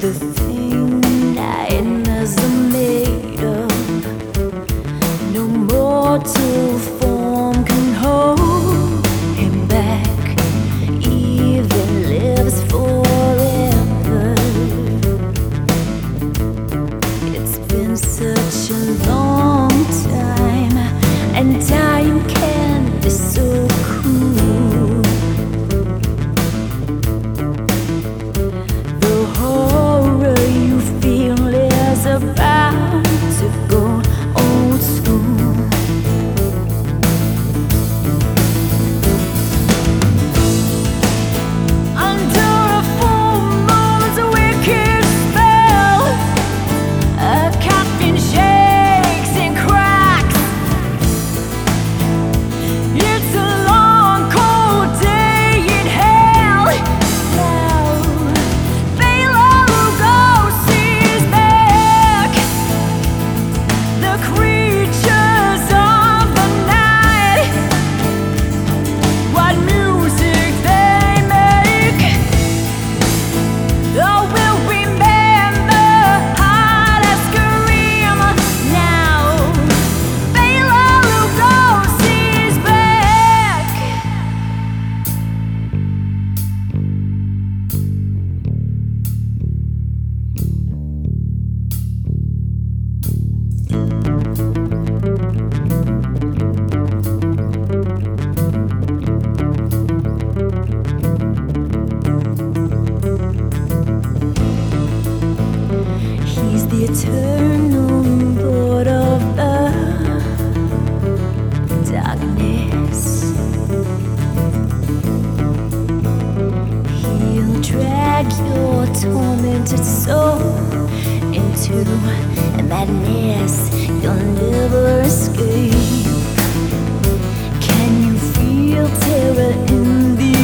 The thing nightmares are made of, no mortal form can hold him back. Evil lives forever. It's been such a long time, and time can be so cruel. The horror you feel is about to go old school. Under a full moon's wicked spell, a coffin shakes and cracks. It's a long cold day in hell. Now Bela Lugosi's back. The creatures of the night, what music they make. Oh, we'll remember how to scream. Now Bela Lugosi's back. He's the eternal lord of the darkness. He'll drag your tormented soul into a madness you'll never escape. Can you feel terror in the